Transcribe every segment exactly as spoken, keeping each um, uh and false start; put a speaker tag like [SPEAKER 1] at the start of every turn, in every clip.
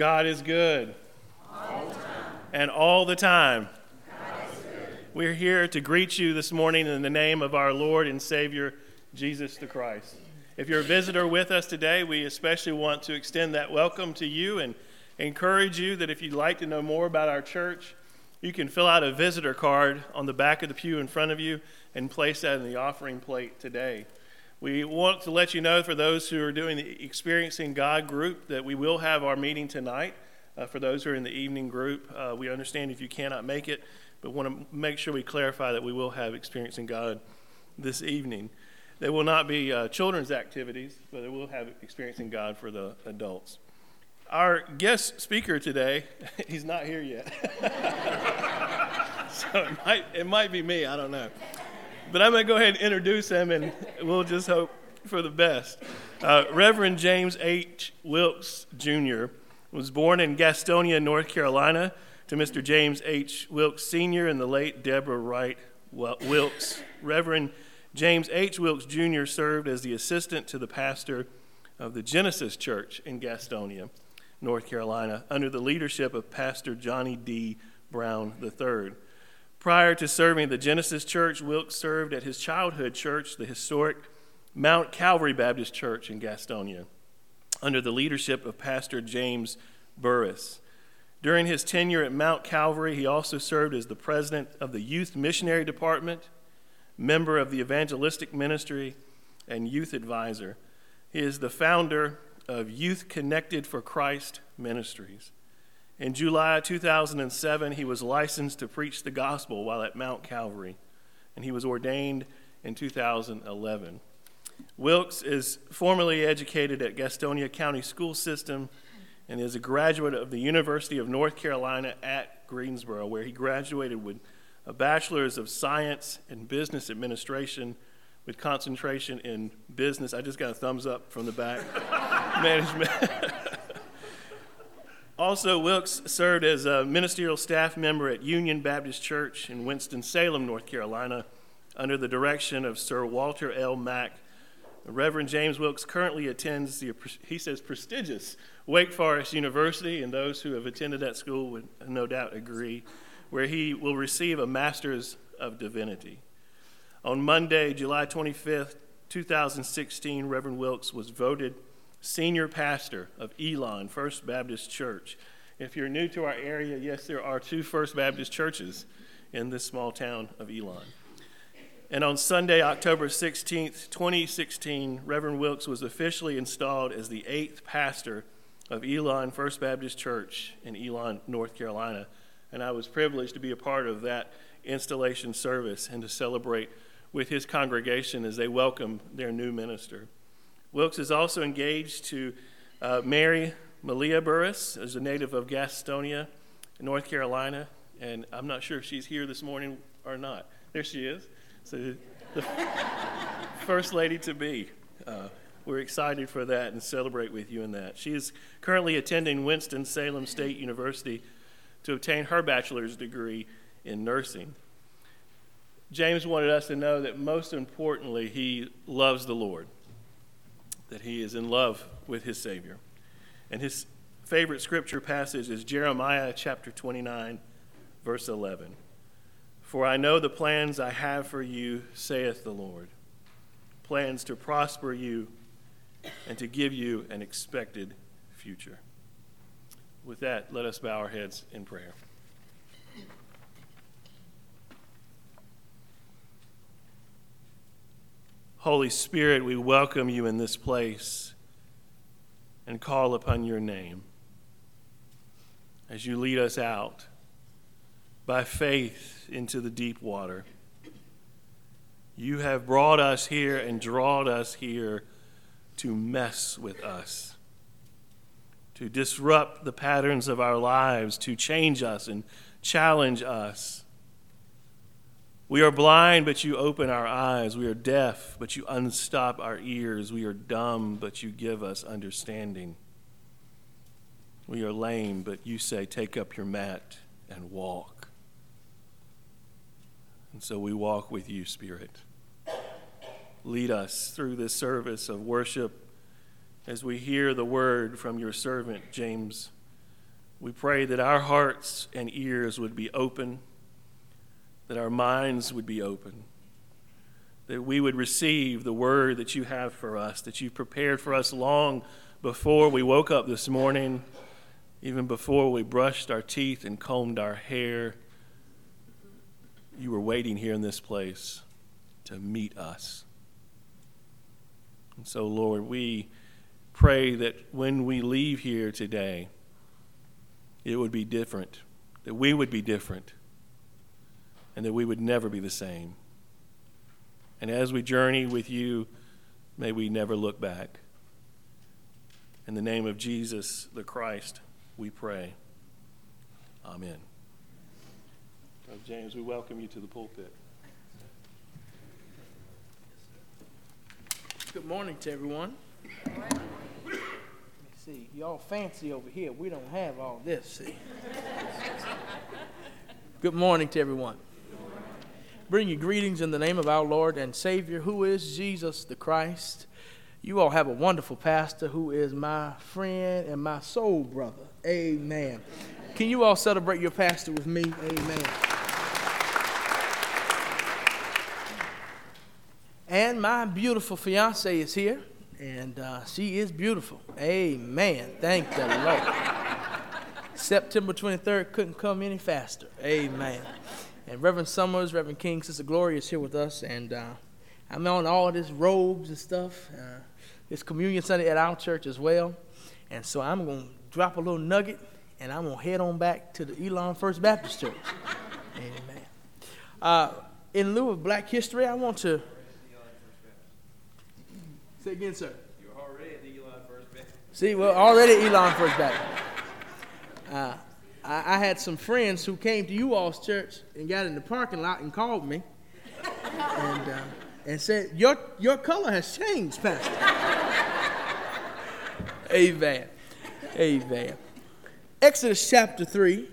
[SPEAKER 1] God is good.
[SPEAKER 2] All the time.
[SPEAKER 1] And all the time.
[SPEAKER 2] God is good.
[SPEAKER 1] We're here to greet you this morning in the name of our Lord and Savior, Jesus the Christ. If you're a visitor with us today, we especially want to extend that welcome to you and encourage you that if you'd like to know more about our church, you can fill out a visitor card on the back of the pew in front of you and place that in the offering plate today. We want to let you know, for those who are doing the Experiencing God group, that we will have our meeting tonight. Uh, for those who are in the evening group, uh, we understand if you cannot make it, but want to make sure we clarify that we will have Experiencing God this evening. There will not be uh, children's activities, but there will have Experiencing God for the adults. Our guest speaker today, he's not here yet. So it might, it might be me, I don't know. But I'm going to go ahead and introduce him, and we'll just hope for the best. Uh, Reverend James H. Wilkes, Junior was born in Gastonia, North Carolina, to Mister James H. Wilkes, Senior and the late Deborah Wright Wilkes. Reverend James H. Wilkes, Junior served as the assistant to the pastor of the Genesis Church in Gastonia, North Carolina, under the leadership of Pastor Johnny D. Brown the third. Prior to serving the Genesis Church, Wilkes served at his childhood church, the historic Mount Calvary Baptist Church in Gastonia, under the leadership of Pastor James Burris. During his tenure at Mount Calvary, he also served as the president of the Youth Missionary Department, member of the Evangelistic Ministry, and youth advisor. He is the founder of Youth Connected for Christ Ministries. In July two thousand seven, he was licensed to preach the gospel while at Mount Calvary, and he was ordained in two thousand eleven. Wilkes is formally educated at Gastonia County School System and is a graduate of the University of North Carolina at Greensboro, where he graduated with a Bachelor's of Science in Business Administration with concentration in business. I just got a thumbs up from the back. Management. Also, Wilkes served as a ministerial staff member at Union Baptist Church in Winston-Salem, North Carolina, under the direction of Sir Walter L. Mack. Reverend James Wilkes currently attends the, he says, prestigious Wake Forest University, and those who have attended that school would no doubt agree, where he will receive a Master's of Divinity. On Monday, July twenty-fifth, two thousand sixteen, Reverend Wilkes was voted senior pastor of Elon First Baptist Church. If you're new to our area, yes, there are two First Baptist churches in this small town of Elon. And on Sunday, October sixteenth, twenty sixteen, Reverend Wilkes was officially installed as the eighth pastor of Elon First Baptist Church in Elon, North Carolina. And I was privileged to be a part of that installation service and to celebrate with his congregation as they welcome their new minister. Wilkes is also engaged to uh, marry Malia Burris, as a native of Gastonia, North Carolina, and I'm not sure if she's here this morning or not. There she is. So the first lady to be. Uh, we're excited for that and celebrate with you in that. She is currently attending Winston-Salem State University to obtain her bachelor's degree in nursing. James wanted us to know that most importantly, he loves the Lord, that he is in love with his Savior. And his favorite scripture passage is Jeremiah chapter twenty-nine, verse eleven. For I know the plans I have for you, saith the Lord, plans to prosper you and to give you an expected future. With that, let us bow our heads in prayer. Holy Spirit, we welcome you in this place and call upon your name as you lead us out by faith into the deep water. You have brought us here and drawn us here to mess with us, to disrupt the patterns of our lives, to change us and challenge us. We are blind, but you open our eyes. We are deaf, but you unstop our ears. We are dumb, but you give us understanding. We are lame, but you say, take up your mat and walk. And so we walk with you, Spirit. Lead us through this service of worship as we hear the word from your servant, James We pray that our hearts and ears would be open, that our minds would be open, that we would receive the word that you have for us, that you prepared for us long before we woke up this morning, even before we brushed our teeth and combed our hair. You were waiting here in this place to meet us. And so, Lord, we pray that when we leave here today, it would be different, that we would be different, and that we would never be the same. And as we journey with you, may we never look back. In the name of Jesus the Christ, we pray. Amen. Uh, James, we welcome you to the pulpit.
[SPEAKER 3] Good morning to everyone. Let me see, y'all fancy over here. We don't have all this, see. Good morning to everyone. Bring you greetings in the name of our Lord and Savior, who is Jesus the Christ. You all have a wonderful pastor who is my friend and my soul brother. Amen. Can you all celebrate your pastor with me? Amen. And my beautiful fiance is here, and uh, she is beautiful. Amen. Thank the Lord. September twenty-third couldn't come any faster. Amen. And Reverend Summers, Reverend King, Sister Gloria is here with us, and uh, I'm on all this robes and stuff. Uh, it's Communion Sunday at our church as well, and so I'm going to drop a little nugget, and I'm going to head on back to the Elon First Baptist Church. Amen. Uh, in lieu of Black History, I want to... Say again, sir.
[SPEAKER 4] You're already at the Elon First Baptist.
[SPEAKER 3] See, well, already Elon First Baptist. Uh, I, I had some friends who came to you all's church and got in the parking lot and called me and uh, and said, your your color has changed, Pastor. Amen. Amen. Exodus chapter three,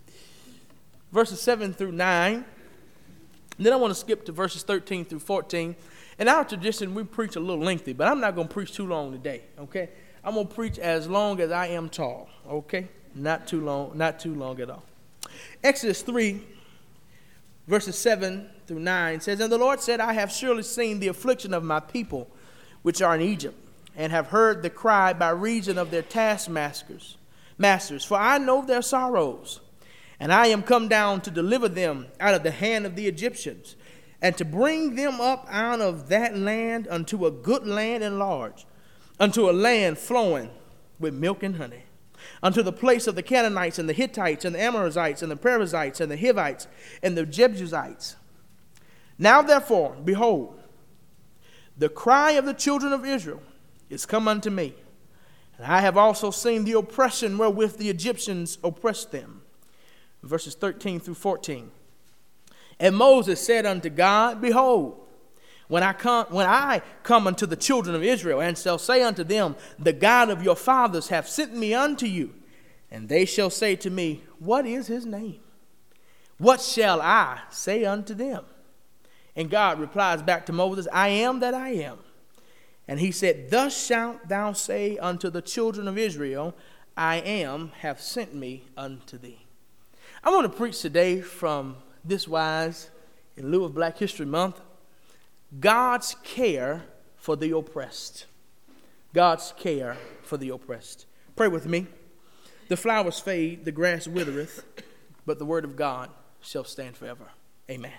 [SPEAKER 3] verses seven through nine. And then I want to skip to verses thirteen through fourteen. In our tradition, we preach a little lengthy, but I'm not going to preach too long today, okay? I'm going to preach as long as I am tall, okay? Not too long, not too long at all. Exodus three, verses seven through nine says, And the Lord said, I have surely seen the affliction of my people, which are in Egypt, and have heard the cry by reason of their taskmasters, masters, for I know their sorrows, and I am come down to deliver them out of the hand of the Egyptians, and to bring them up out of that land unto a good land and large, unto a land flowing with milk and honey, unto the place of the Canaanites and the Hittites and the Amorites and the Perizzites and the Hivites and the Jebusites. Now therefore, behold, the cry of the children of Israel is come unto me, and I have also seen the oppression wherewith the Egyptians oppressed them. Verses thirteen through fourteen. And Moses said unto God, Behold, when I come, when I come unto the children of Israel, and shall say unto them, The God of your fathers hath sent me unto you, and they shall say to me, What is his name? What shall I say unto them? And God replies back to Moses, I am that I am. And he said, Thus shalt thou say unto the children of Israel, I am, hath sent me unto thee. I want to preach today from this wise, in lieu of Black History Month, God's care for the oppressed. God's care for the oppressed. Pray with me. The flowers fade, the grass withereth, but the word of God shall stand forever. Amen.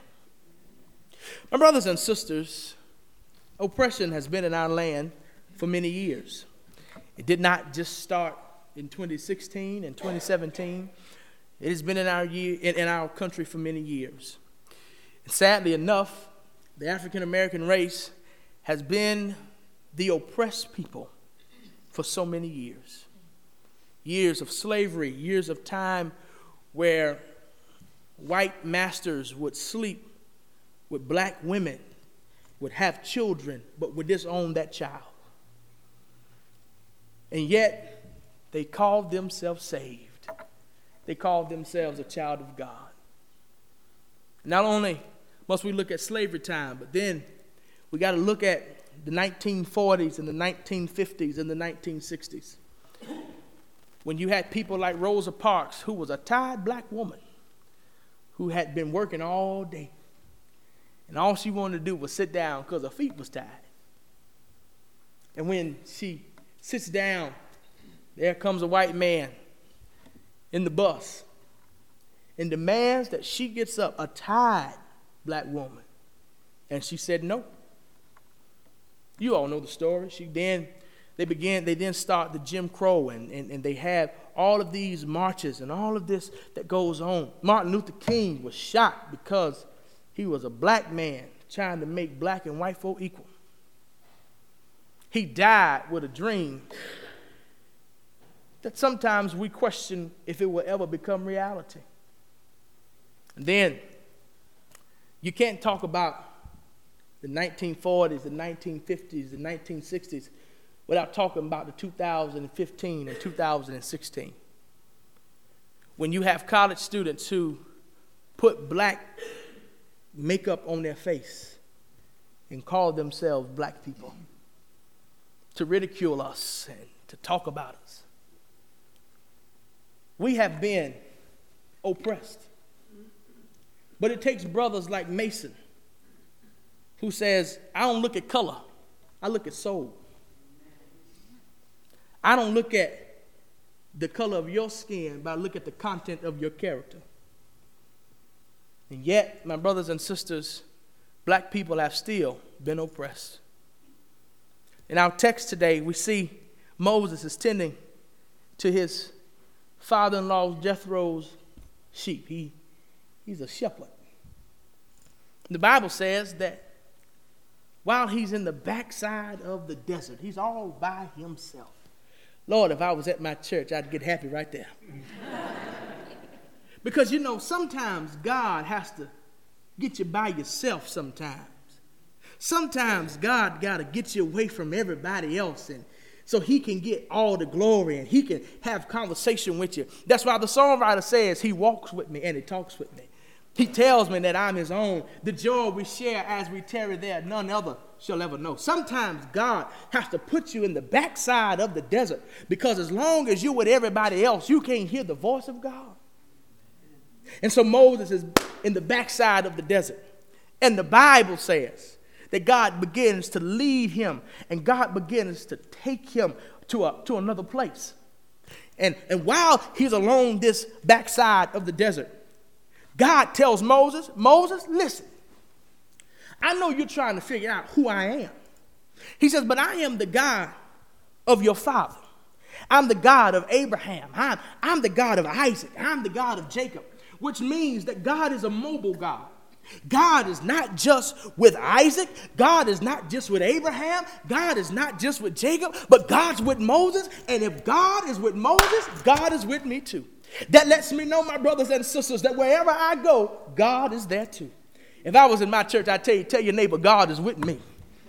[SPEAKER 3] My brothers and sisters, oppression has been in our land for many years. It did not just start in twenty sixteen and twenty seventeen. It has been in our year, in, in our country for many years. And sadly enough, the African American race has been the oppressed people for so many years. Years of slavery, years of time where white masters would sleep with black women, would have children, but would disown that child. And yet, they called themselves saved. They called themselves a child of God. Not only must we look at slavery time, but then we got to look at the nineteen forties and the nineteen fifties and the nineteen sixties. when you had people like Rosa Parks, who was a tired black woman who had been working all day. And all she wanted to do was sit down because her feet was tired. And when she sits down, there comes a white man in the bus and demands that she gets up, a tired black woman. And she said no. You all know the story. She then, they began, they then start the Jim Crow, and, and, and they have all of these marches and all of this that goes on. Martin Luther King was shot because he was a black man trying to make black and white folk equal. He died with a dream that sometimes we question if it will ever become reality. And then you can't talk about the nineteen forties, the nineteen fifties, the nineteen sixties without talking about the two thousand fifteen and two thousand sixteen. When you have college students who put black makeup on their face and call themselves black people, to ridicule us and to talk about us. We have been oppressed. But it takes brothers like Mason, who says, I don't look at color, I look at soul. I don't look at the color of your skin, but I look at the content of your character. And yet, my brothers and sisters, black people have still been oppressed. In our text today, we see Moses is tending to his father-in-law Jethro's sheep. He, he's a shepherd. The Bible says that while he's in the backside of the desert, he's all by himself. Lord, if I was at my church, I'd get happy right there. Because, you know, sometimes God has to get you by yourself sometimes. Sometimes God got to get you away from everybody else, and so he can get all the glory and he can have conversation with you. That's why the songwriter says he walks with me and he talks with me. He tells me that I'm his own. The joy we share as we tarry there, none other shall ever know. Sometimes God has to put you in the backside of the desert, because as long as you're with everybody else, you can't hear the voice of God. And so Moses is in the backside of the desert. And the Bible says that God begins to lead him, and God begins to take him to, a, to another place. And, and while he's along this backside of the desert, God tells Moses, Moses, listen, I know you're trying to figure out who I am. He says, but I am the God of your father. I'm the God of Abraham. I'm, I'm the God of Isaac. I'm the God of Jacob, which means that God is a mobile God. God is not just with Isaac. God is not just with Abraham. God is not just with Jacob, but God's with Moses. And if God is with Moses, God is with me too. That lets me know, my brothers and sisters, that wherever I go, God is there too. If I was in my church, I'd tell you, tell your neighbor, God is with me.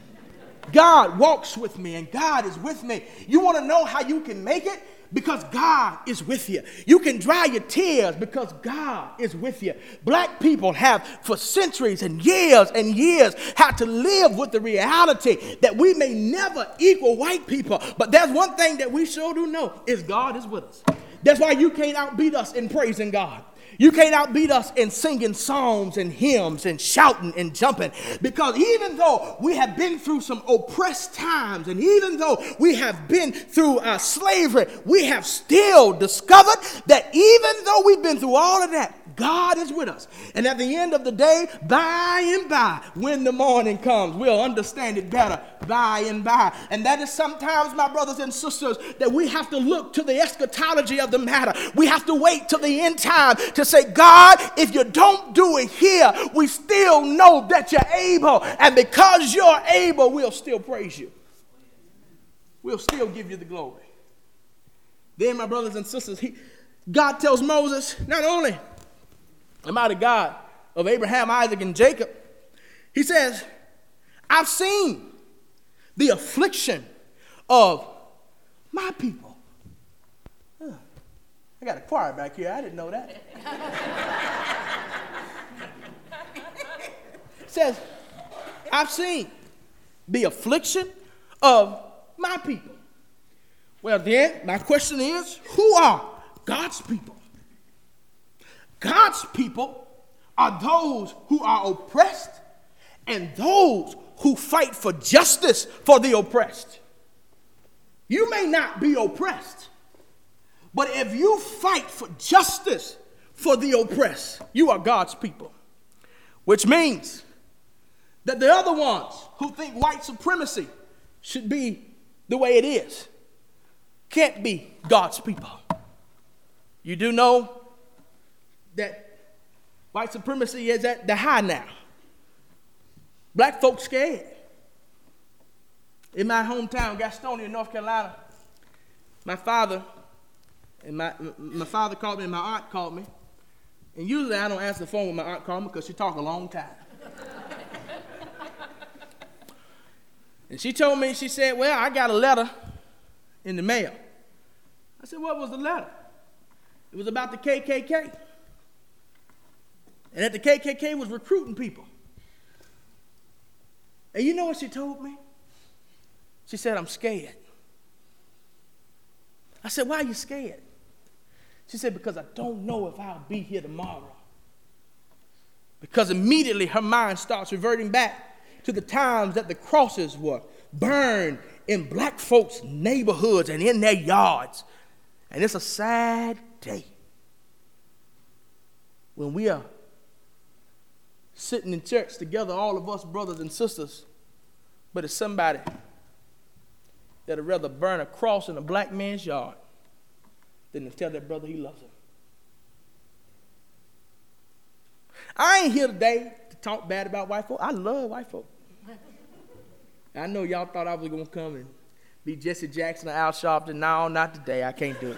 [SPEAKER 3] God walks with me and God is with me. You want to know how you can make it? Because God is with you. You can dry your tears because God is with you. Black people have for centuries and years and years had to live with the reality that we may never equal white people. But there's one thing that we sure do know is God is with us. That's why you can't outbeat us in praising God. You can't outbeat us in singing psalms and hymns and shouting and jumping, because even though we have been through some oppressed times, and even though we have been through uh, slavery, we have still discovered that even though we've been through all of that, God is with us. And at the end of the day, by and by, when the morning comes, we'll understand it better by and by. And that is sometimes, my brothers and sisters, that we have to look to the eschatology of the matter. We have to wait till the end time to say, God, if you don't do it here, we still know that you're able. And because you're able, we'll still praise you. We'll still give you the glory. Then, my brothers and sisters, he, God tells Moses, not only am I the God of Abraham, Isaac, and Jacob, he says, I've seen the affliction of my people. Huh. I got a choir back here. I didn't know that. It says, I've seen the affliction of my people. Well, then, my question is, who are God's people? God's people are those who are oppressed and those who fight for justice for the oppressed. You may not be oppressed, but if you fight for justice for the oppressed, you are God's people. Which means that the other ones who think white supremacy should be the way it is can't be God's people. You do know that white supremacy is at the high now. Black folks scared. In my hometown, Gastonia, North Carolina, my father and my my father called me and my aunt called me. And usually I don't answer the phone when my aunt called me because she talk a long time. And she told me, she said, well, I got a letter in the mail. I said, what was the letter? It was about the K K K. And that the K K K was recruiting people. And you know what she told me? She said, I'm scared. I said, why are you scared? She said, because I don't know if I'll be here tomorrow. Because immediately her mind starts reverting back to the times that the crosses were burned in black folks' neighborhoods and in their yards. And it's a sad day when we are sitting in church together, all of us brothers and sisters, but it's somebody that would rather burn a cross in a black man's yard than to tell that brother he loves him. I ain't here today to talk bad about white folk. I love white folk. I know y'all thought I was going to come and be Jesse Jackson or Al Sharpton. No, not today. I can't do it.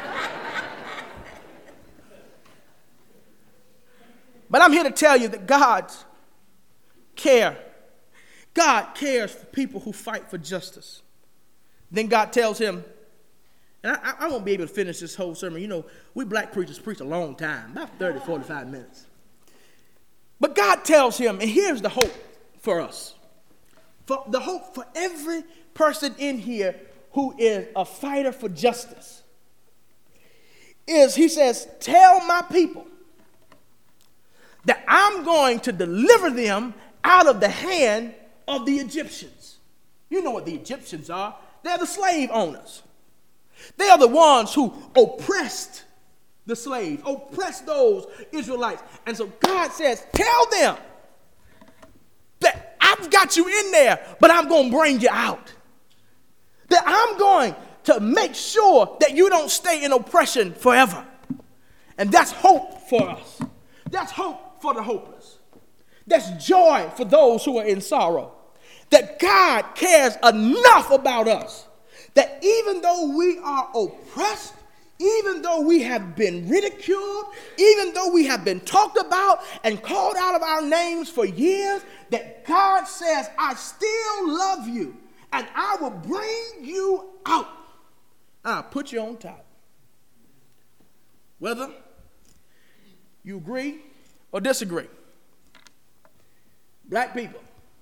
[SPEAKER 3] But I'm here to tell you that God cares. God cares for people who fight for justice. Then God tells him, and I, I won't be able to finish this whole sermon. You know, we black preachers preach a long time, about thirty, forty-five minutes. But God tells him, and here's the hope for us. For the hope for every person in here who is a fighter for justice is, he says, tell my people that I'm going to deliver them out of the hand of the Egyptians. You know what the Egyptians are. They're the slave owners. They are the ones who oppressed the slaves, oppressed those Israelites. And so God says, tell them that I've got you in there, but I'm going to bring you out. That I'm going to make sure that you don't stay in oppression forever. And that's hope for us. That's hope for the hopeless. That's joy for those who are in sorrow. That God cares enough about us that even though we are oppressed, even though we have been ridiculed, even though we have been talked about and called out of our names for years, that God says, I still love you and I will bring you out. I'll put you on top. Whether you agree or disagree, black people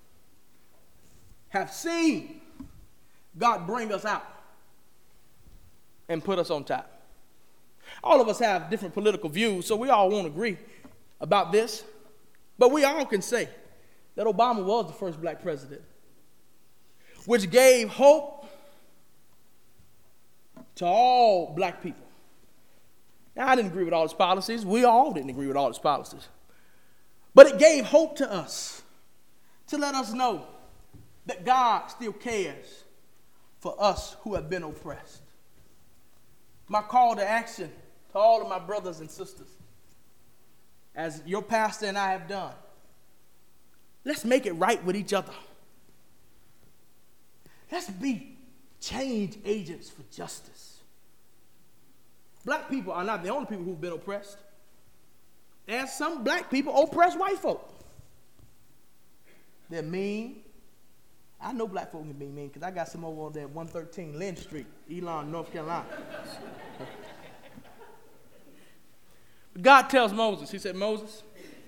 [SPEAKER 3] have seen God bring us out and put us on top. All of us have different political views, so we all won't agree about this. But we all can say that Obama was the first black president, which gave hope to all black people. Now, I didn't agree with all his policies. We all didn't agree with all his policies. But it gave hope to us to let us know that God still cares for us who have been oppressed. My call to action to all of my brothers and sisters, as your pastor and I have done, let's make it right with each other. Let's be change agents for justice. Black people are not the only people who've been oppressed. There's some black people oppress white folk. They're mean. I know black folk can be mean because I got some over on there at one thirteen Lynn Street, Elon, North Carolina. God tells Moses, he said, Moses,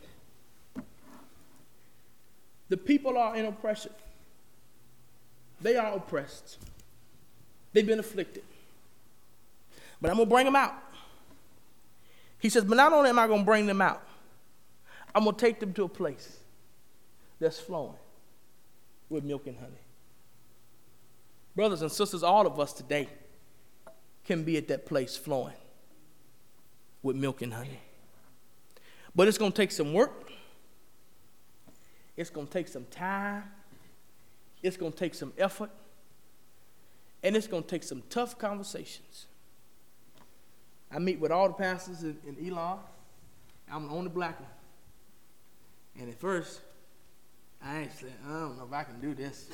[SPEAKER 3] the people are in oppression. They are oppressed. They've been afflicted. But I'm going to bring them out. He says, but not only am I going to bring them out, I'm going to take them to a place that's flowing with milk and honey. Brothers and sisters, all of us today can be at that place flowing with milk and honey. But it's going to take some work. It's going to take some time. It's going to take some effort. And it's going to take some tough conversations. I meet with all the pastors in, in Elon. I'm the only black one. And at first, I ain't said, I don't know if I can do this.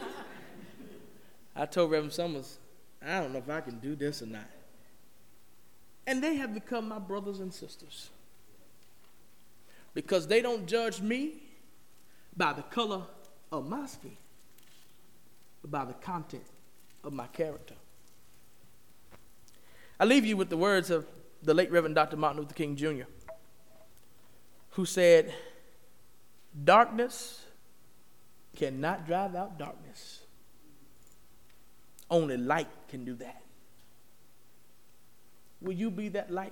[SPEAKER 3] I told Reverend Summers, I don't know if I can do this or not. And they have become my brothers and sisters. Because they don't judge me by the color of my skin, but by the content of my character. I leave you with the words of the late Reverend Doctor Martin Luther King Junior, who said, darkness cannot drive out darkness. Only light can do that. Will you be that light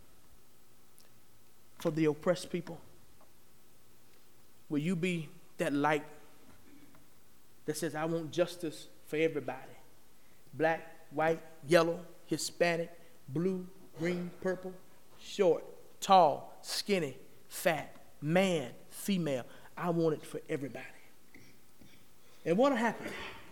[SPEAKER 3] for the oppressed people? Will you be that light that says, I want justice for everybody? Black, white, yellow, Hispanic, blue, green, purple, short, tall, skinny, fat, man, female. I want it for everybody. And what'll happen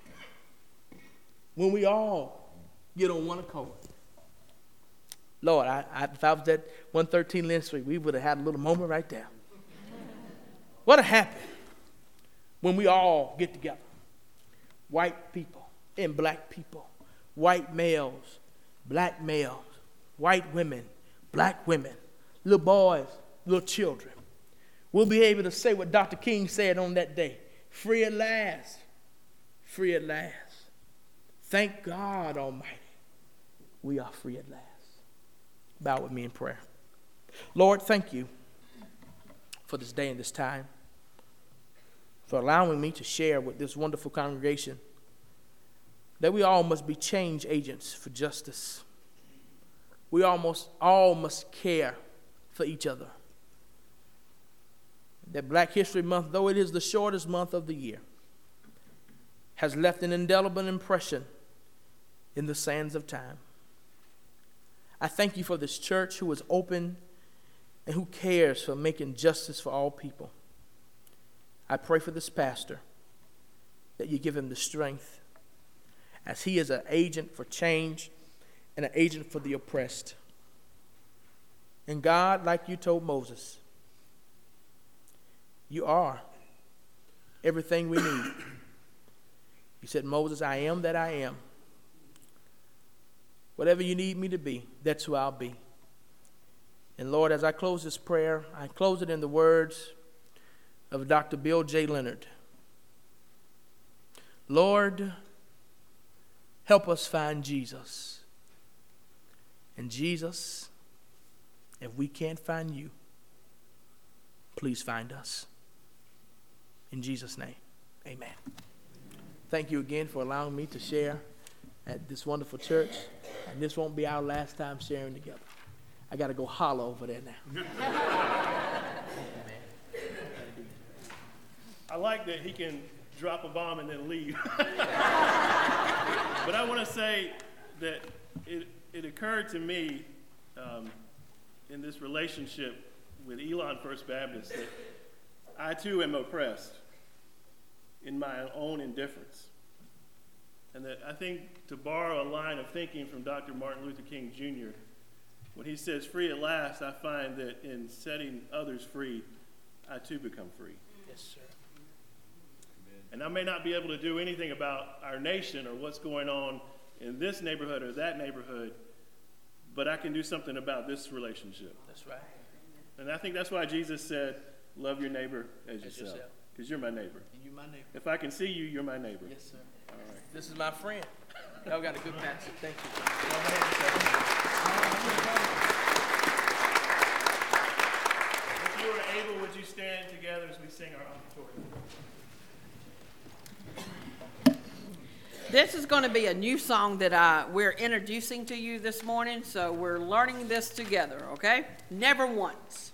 [SPEAKER 3] when we all get on one accord? Lord, I, I, if I was at one thirteen Lynn Street, we would have had a little moment right there. What'll happen when we all get together? White people and black people, white males, black males, white women, black women, little boys, little children. We'll be able to say what Doctor King said on that day. Free at last. Free at last. Thank God Almighty. We are free at last. Bow with me in prayer. Lord, thank you for this day and this time, for allowing me to share with this wonderful congregation that we all must be change agents for justice. We almost all must care for each other. That Black History Month, though it is the shortest month of the year, has left an indelible impression in the sands of time. I thank you for this church who is open and who cares for making justice for all people. I pray for this pastor that you give him the strength as he is an agent for change and an agent for the oppressed. And God, like you told Moses, you are everything we need. You said, Moses, I am that I am. Whatever you need me to be, that's who I'll be. And Lord, as I close this prayer, I close it in the words of Doctor Bill J. Leonard. Lord, help us find Jesus. And Jesus, if we can't find you, please find us. In Jesus' name, amen. Thank you again for allowing me to share at this wonderful church. And this won't be our last time sharing together. I got to go holler over there now.
[SPEAKER 1] I like that he can drop a bomb and then leave. But I want to say that it, it occurred to me um, in this relationship with Elon First Baptist that I too am oppressed in my own indifference. And that I think, to borrow a line of thinking from Doctor Martin Luther King Junior, when he says, free at last, I find that in setting others free, I too become free.
[SPEAKER 3] Yes, sir.
[SPEAKER 1] And I may not be able to do anything about our nation or what's going on in this neighborhood or that neighborhood, but I can do something about this relationship.
[SPEAKER 3] That's right.
[SPEAKER 1] And I think that's why Jesus said, love your neighbor as,
[SPEAKER 3] As
[SPEAKER 1] yourself.
[SPEAKER 3] yourself.
[SPEAKER 1] Because you're my neighbor.
[SPEAKER 3] And you my neighbor.
[SPEAKER 1] If I can see you, you're my neighbor.
[SPEAKER 3] Yes, sir.
[SPEAKER 1] All right.
[SPEAKER 3] This is my friend. Y'all got a good pastor. Thank you.
[SPEAKER 1] If you are able, would you stand together as we sing our offertory?
[SPEAKER 2] this is going to be a new song that I, we're introducing to you this morning, so we're learning this together, okay? Never Once.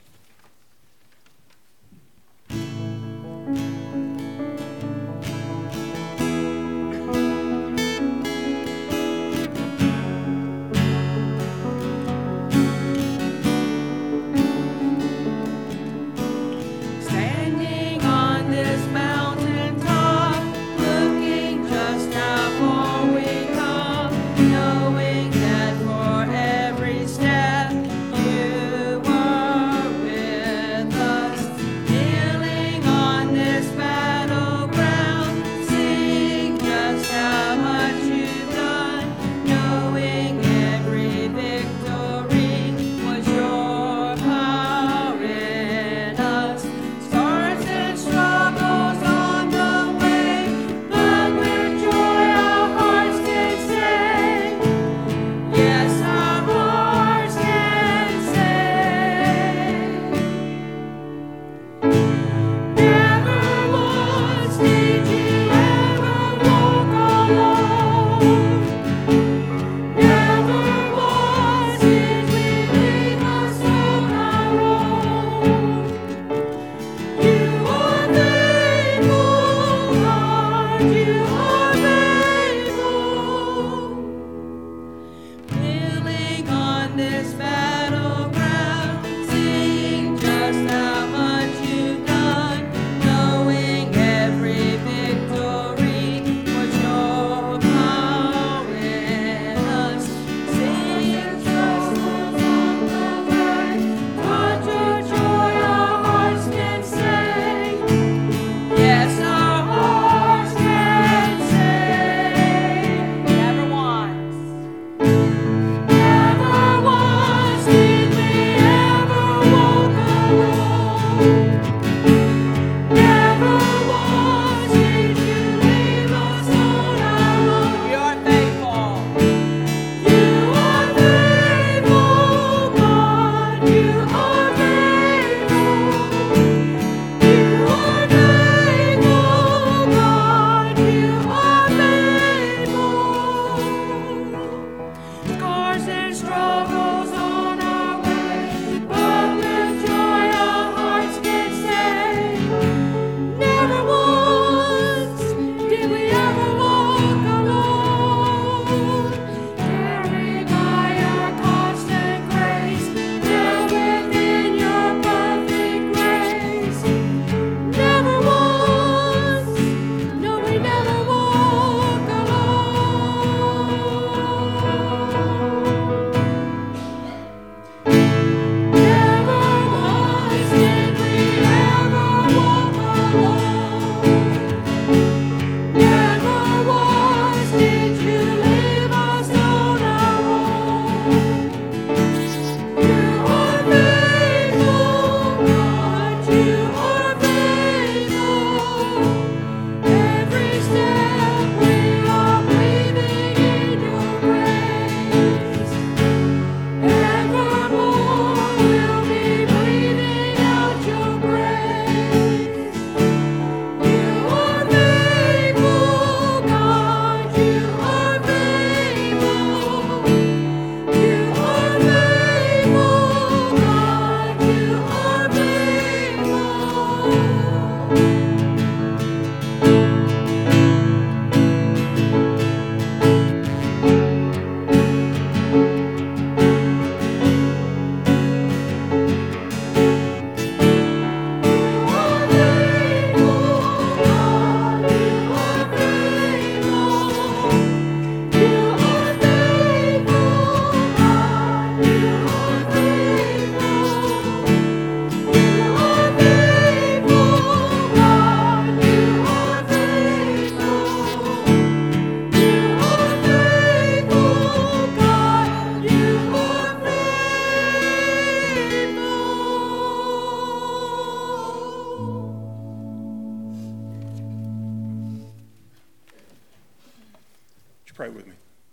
[SPEAKER 5] Pray with me.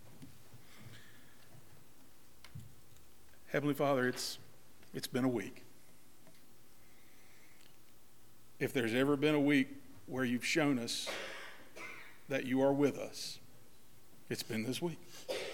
[SPEAKER 5] Heavenly Father, it's it's been a week. If there's ever been a week where you've shown us that you are with us, It's been this week.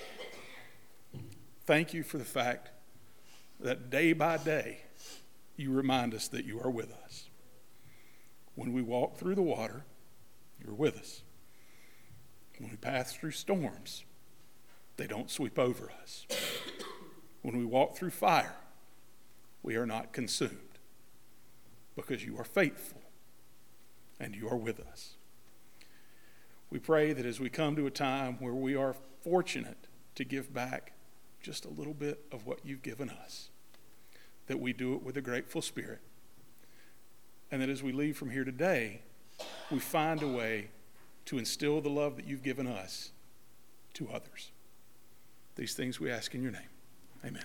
[SPEAKER 5] Thank you for the fact that day by day you remind us that you are with us. When we walk through the water, you're with us. When we pass through storms, they don't sweep over us. When we walk through fire, we are not consumed because you are faithful and you are with us. We pray that as we come to a time where we are fortunate to give back just a little bit of what you've given us, that we do it with a grateful spirit, and that as we leave from here today, we find a way to instill the love that you've given us to others. These things we ask in your name. Amen.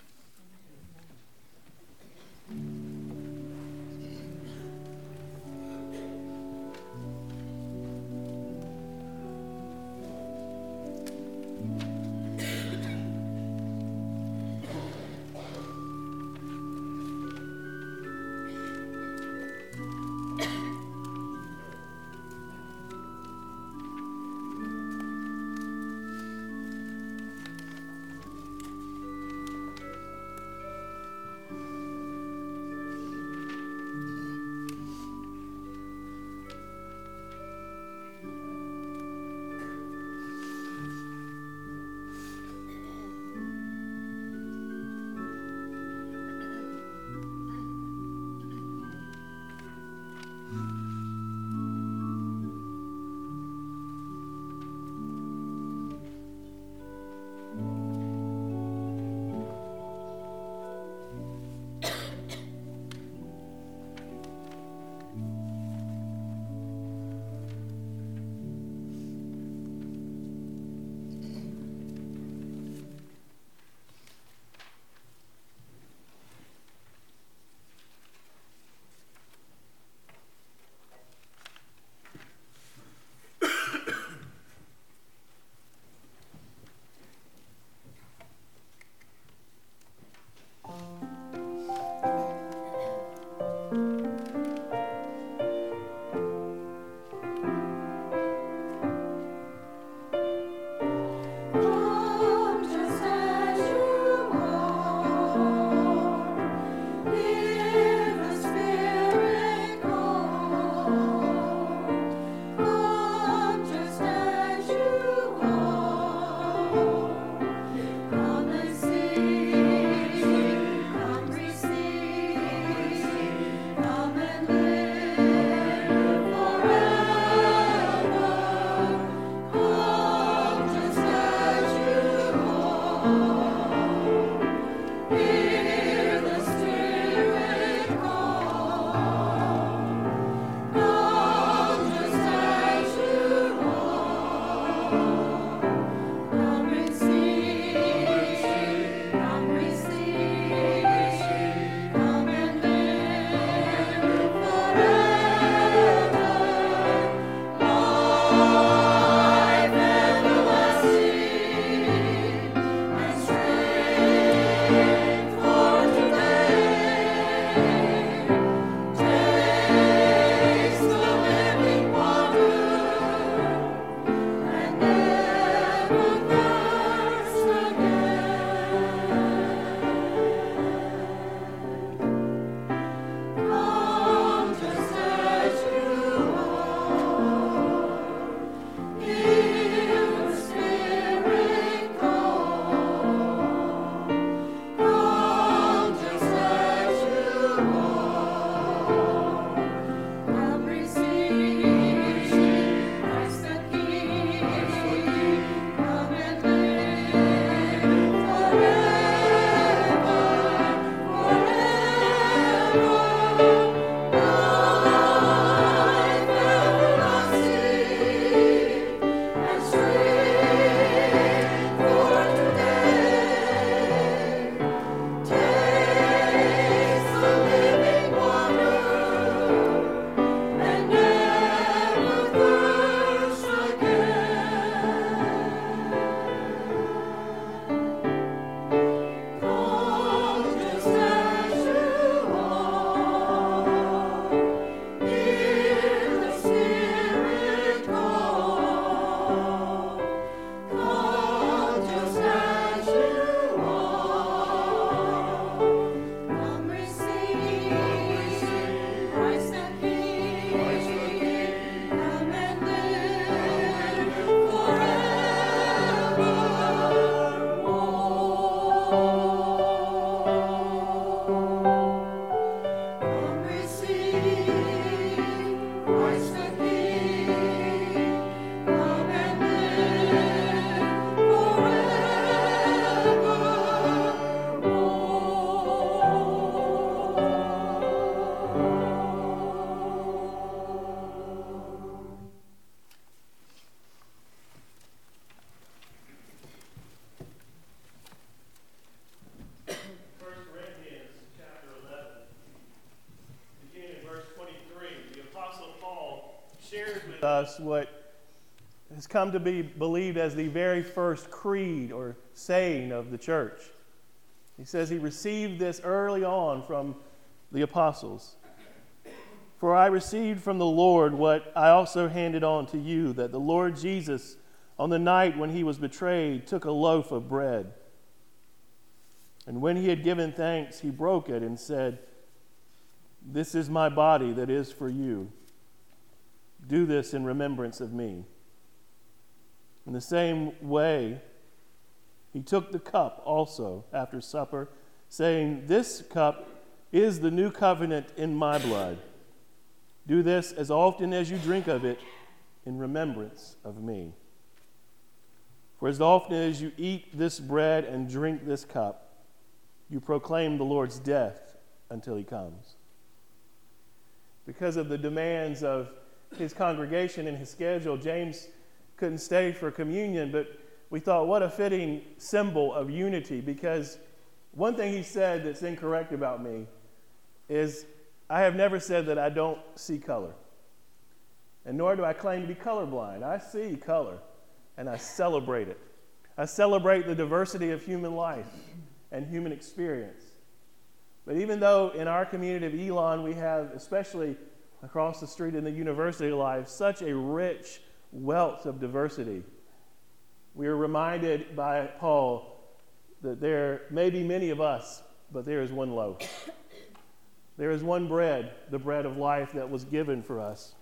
[SPEAKER 1] us what has come to be believed as the very first creed or saying of the church. He says he received this early on from the apostles. For I received from the Lord what I also handed on to you, that the Lord Jesus, on the night when he was betrayed, took a loaf of bread. And when he had given thanks, he broke it and said, "This is my body that is for you. Do this in remembrance of me." In the same way, he took the cup also after supper, saying, "This cup is the new covenant in my blood. Do this as often as you drink of it in remembrance of me. For as often as you eat this bread and drink this cup, you proclaim the Lord's death until he comes." Because of the demands of his congregation and his schedule, James couldn't stay for communion, but we thought, what a fitting symbol of unity, because one thing he said that's incorrect about me is I have never said that I don't see color, and nor do I claim to be colorblind. I see color, and I celebrate it. I celebrate the diversity of human life and human experience. But even though in our community of Elon we have, especially across the street in the university life, such a rich wealth of diversity, we are reminded by Paul that there may be many of us, but there is one loaf. There is one bread, the bread of life that was given for us,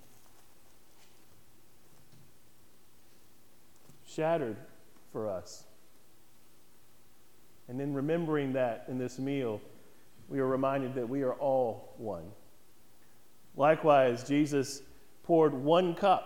[SPEAKER 1] shattered for us. And in remembering that in this meal, we are reminded that we are all one. Likewise, Jesus poured one cup,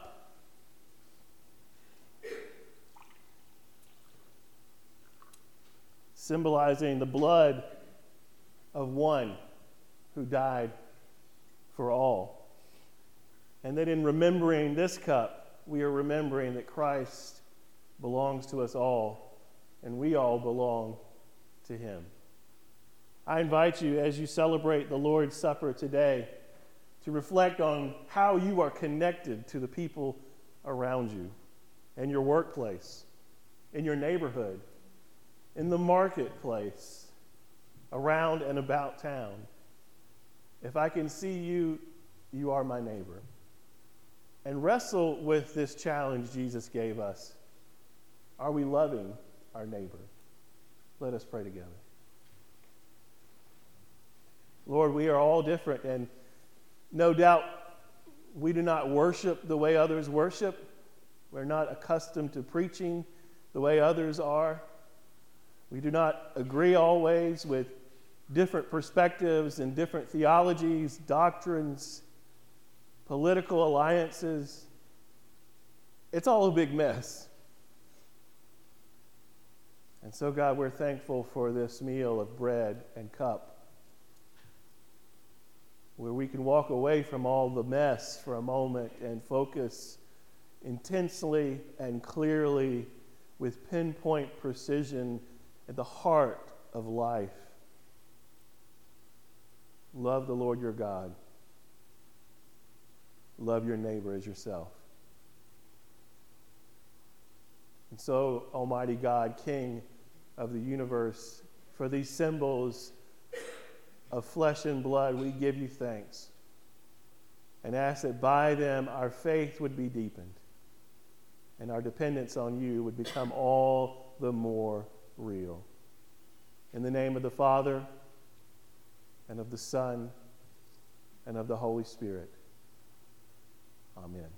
[SPEAKER 1] symbolizing the blood of one who died for all. And that in remembering this cup, we are remembering that Christ belongs to us all, and we all belong to him. I invite you, as you celebrate the Lord's Supper today, to reflect on how you are connected to the people around you, in your workplace, in your neighborhood, in the marketplace, around and about town. If I can see you, you are my neighbor. And wrestle with this challenge Jesus gave us. Are we loving our neighbor? Let us pray together. Lord, we are all different, and no doubt we do not worship the way others worship. We're not accustomed to preaching the way others are. We do not agree always with different perspectives and different theologies, doctrines, political alliances. It's all a big mess. And so, God, we're thankful for this meal of bread and cup, where we can walk away from all the mess for a moment and focus intensely and clearly with pinpoint precision at the heart of life. Love the Lord your God. Love your neighbor as yourself. And so, Almighty God, King of the universe, for these symbols of flesh and blood, we give you thanks and ask that by them our faith would be deepened and our dependence on you would become all the more real. In the name of the Father, and of the Son, and of the Holy Spirit. Amen.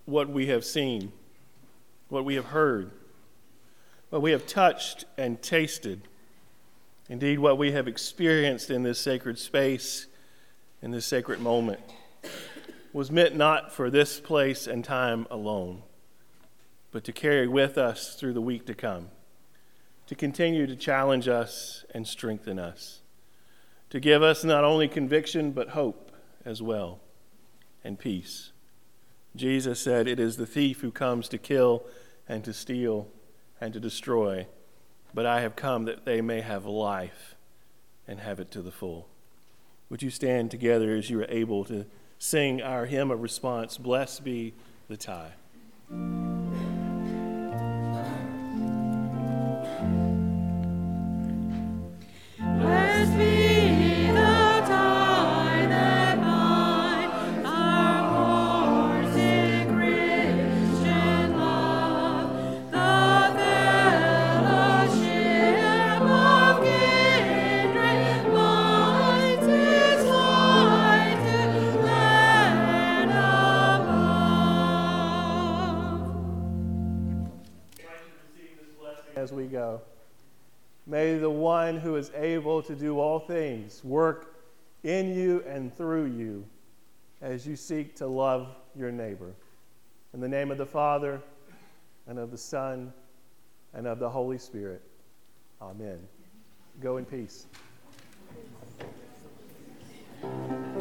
[SPEAKER 1] what we have seen, what we have heard, what we have touched and tasted, indeed what we have experienced in this sacred space, in this sacred moment, was meant not for this place and time alone, but to carry with us through the week to come, to continue to challenge us and strengthen us, to give us not only conviction but hope as well, and peace. Jesus said, "It is the thief who comes to kill and to steal and to destroy, but I have come that they may have life and have it to the full." Would you stand together as you are able to sing our hymn of response, "Blessed Be the Tie."
[SPEAKER 6] Blessed be the tie that binds our hearts in Christian love, the fellowship of kindred minds is light to land above.
[SPEAKER 1] As we go, may the one who is able to do all things work in you and through you as you seek to love your neighbor. In the name of the Father, and of the Son, and of the Holy Spirit. Amen. Go in peace.